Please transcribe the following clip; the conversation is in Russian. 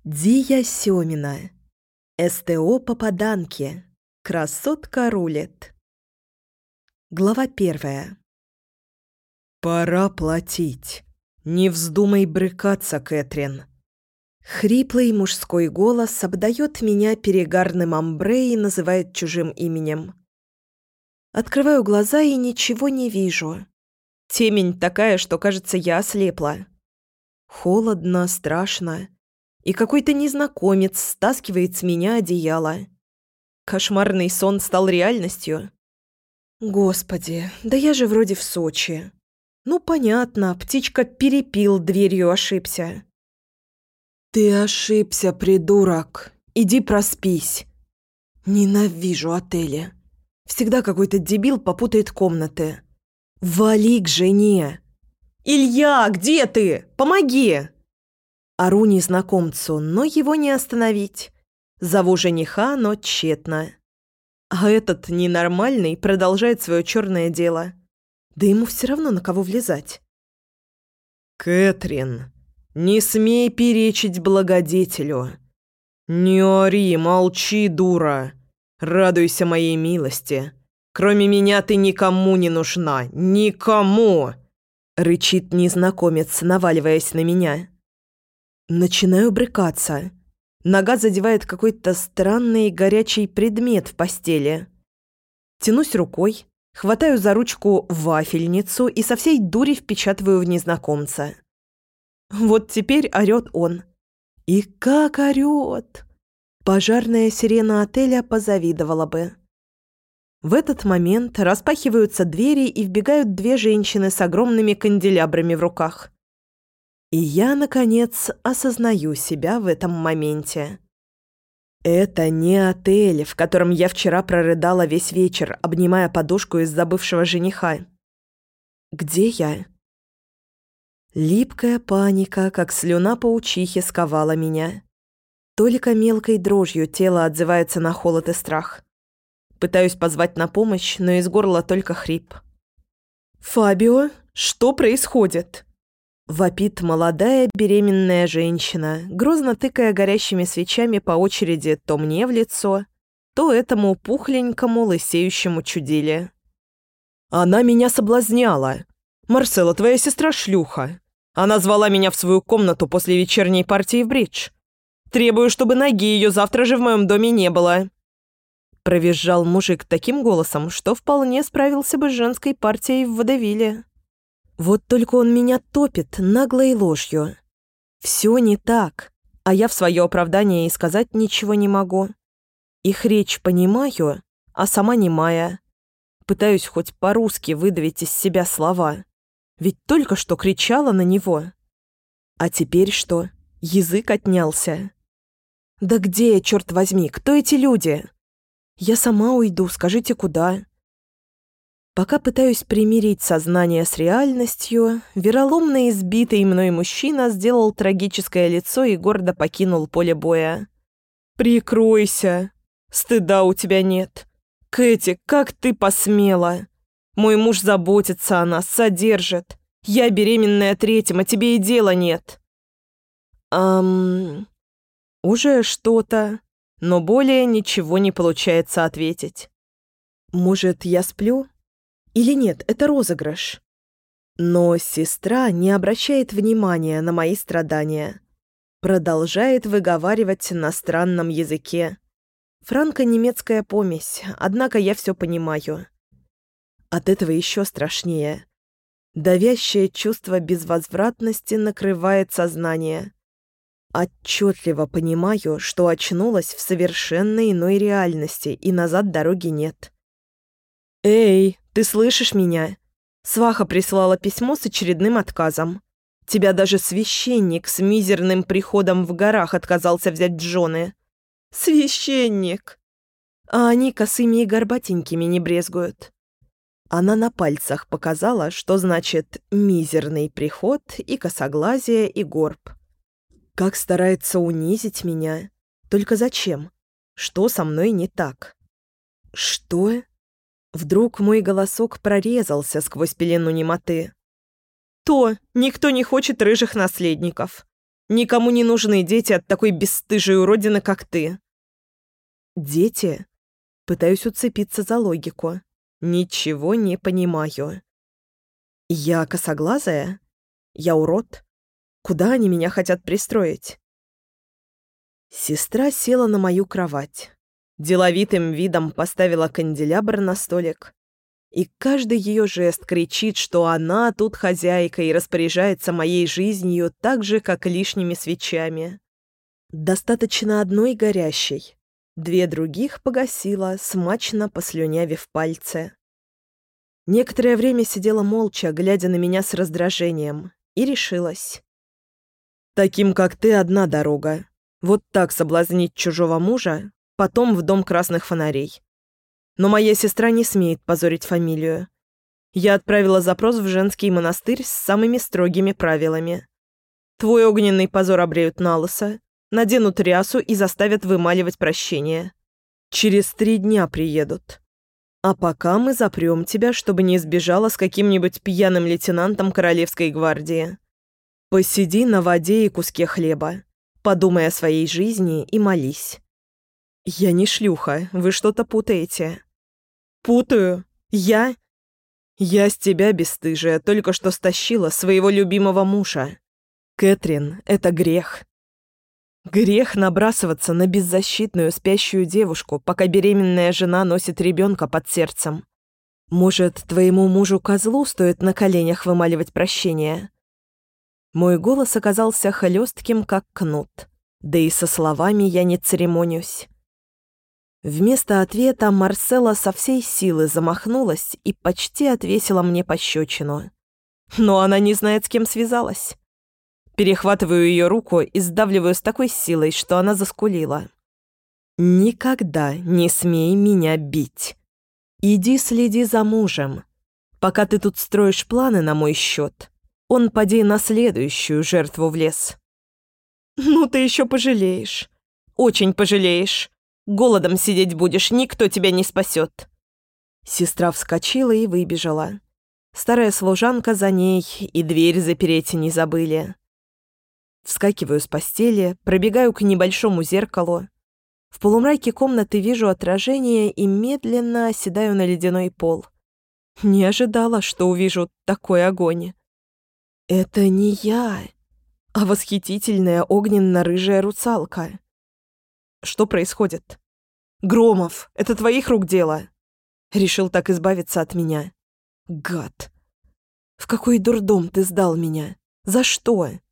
Дия Семина. СТО попаданки. Красотка рулит. Глава 1. «Пора платить. Не вздумай брыкаться, Кэтрин». Хриплый мужской голос обдает меня перегарным амбре и называет чужим именем. Открываю глаза и ничего не вижу. Темень такая, что, кажется, я ослепла. Холодно, страшно. И какой-то незнакомец стаскивает с меня одеяло. Кошмарный сон стал реальностью. Господи, да я же вроде в Сочи. Ну, понятно, птичка перепил, дверью ошибся. Ты ошибся, придурок. Иди проспись. Ненавижу отели. Всегда какой-то дебил попутает комнаты. Вали к жене. Илья, где ты? Помоги! Ору незнакомцу, но его не остановить. Зову жениха, но тщетно. А этот ненормальный продолжает свое черное дело. Да ему все равно на кого влезать. «Кэтрин, не смей перечить благодетелю. Не ори, молчи, дура. Радуйся моей милости. Кроме меня ты никому не нужна. Никому!» Рычит незнакомец, наваливаясь на меня. Начинаю брыкаться. Нога задевает какой-то странный горячий предмет в постели. Тянусь рукой, хватаю за ручку вафельницу и со всей дури впечатываю в незнакомца. Вот теперь орёт он. И как орёт! Пожарная сирена отеля позавидовала бы. В этот момент распахиваются двери и вбегают две женщины с огромными канделябрами в руках. И я, наконец, осознаю себя в этом моменте. Это не отель, в котором я вчера прорыдала весь вечер, обнимая подушку из-за бывшего жениха. Где я? Липкая паника, как слюна паучихи, сковала меня. Только мелкой дрожью тело отзывается на холод и страх. Пытаюсь позвать на помощь, но из горла только хрип. «Фабио, что происходит?» Вопит молодая беременная женщина, грозно тыкая горящими свечами по очереди то мне в лицо, то этому пухленькому лысеющему чудиле. «Она меня соблазняла. Марселла, твоя сестра шлюха. Она звала меня в свою комнату после вечерней партии в бридж. Требую, чтобы ноги ее завтра же в моем доме не было». Провизжал мужик таким голосом, что вполне справился бы с женской партией в водевиле. Вот только он меня топит наглой ложью. Все не так, а я в свое оправдание и сказать ничего не могу. Их речь понимаю, а сама немая. Пытаюсь хоть по-русски выдавить из себя слова. Ведь только что кричала на него. А теперь что? Язык отнялся. Да где я, черт возьми, кто эти люди? Я сама уйду, скажите, куда? Пока пытаюсь примирить сознание с реальностью, вероломно избитый мной мужчина сделал трагическое лицо и гордо покинул поле боя. «Прикройся! Стыда у тебя нет! Кэти, как ты посмела! Мой муж заботится о нас, содержит! Я беременная третьим, а тебе и дела нет!» Уже что-то, но более ничего не получается ответить. «Может, я сплю? Или нет, это розыгрыш?» Но сестра не обращает внимания на мои страдания. Продолжает выговаривать на странном языке. Франко-немецкая помесь, однако я все понимаю. От этого еще страшнее. Давящее чувство безвозвратности накрывает сознание. Отчетливо понимаю, что очнулась в совершенно иной реальности, и назад дороги нет. «Эй, ты слышишь меня? Сваха прислала письмо с очередным отказом. Тебя даже священник с мизерным приходом в горах отказался взять в жены. Священник! А они косыми и горбатенькими не брезгуют». Она на пальцах показала, что значит «мизерный приход» и «косоглазие» и «горб». Как старается унизить меня. Только зачем? Что со мной не так? Что? Вдруг мой голосок прорезался сквозь пелену немоты. «Никто не хочет рыжих наследников. Никому не нужны дети от такой бесстыжей уродины, как ты». «Дети?» Пытаюсь уцепиться за логику. Ничего не понимаю. Я косоглазая? Я урод? Куда они меня хотят пристроить? Сестра села на мою кровать. Деловитым видом поставила канделябр на столик. И каждый ее жест кричит, что она тут хозяйка и распоряжается моей жизнью так же, как лишними свечами. Достаточно одной горящей. 2 других погасила, смачно послюнявив пальцы. Некоторое время сидела молча, глядя на меня с раздражением, и решилась. «Таким, как ты, одна дорога. Вот так соблазнить чужого мужа, потом в дом красных фонарей. Но моя сестра не смеет позорить фамилию. Я отправила запрос в женский монастырь с самыми строгими правилами. Твой огненный позор обреют на лысо, наденут рясу и заставят вымаливать прощение. Через 3 дня приедут. А пока мы запрем тебя, чтобы не сбежала с каким-нибудь пьяным лейтенантом Королевской гвардии. Посиди на воде и куске хлеба. Подумай о своей жизни и молись». «Я не шлюха, вы что-то путаете». «Путаю? Я? Я с тебя, бесстыжая, только что стащила своего любимого мужа. Кэтрин, это грех. Грех набрасываться на беззащитную спящую девушку, пока беременная жена носит ребенка под сердцем. Может, твоему мужу-козлу стоит на коленях вымаливать прощение?» Мой голос оказался хлестким, как кнут. Да и со словами я не церемонюсь. Вместо ответа Марселла со всей силы замахнулась и почти отвесила мне пощечину. Но она не знает, с кем связалась. Перехватываю ее руку и сдавливаю с такой силой, что она заскулила. «Никогда не смей меня бить. Иди следи за мужем. Пока ты тут строишь планы на мой счет, он поди на следующую жертву влез». «Ну ты еще пожалеешь. Очень пожалеешь. Голодом сидеть будешь, никто тебя не спасет». Сестра вскочила и выбежала. Старая служанка за ней, и дверь запереть не забыли. Вскакиваю с постели, пробегаю к небольшому зеркалу. В полумраке комнаты вижу отражение и медленно оседаю на ледяной пол. Не ожидала, что увижу такой огонь. Это не я, а восхитительная огненно-рыжая русалка. Что происходит? «Громов, это твоих рук дело?» Решил так избавиться от меня. Гад. В какой дурдом ты сдал меня? За что?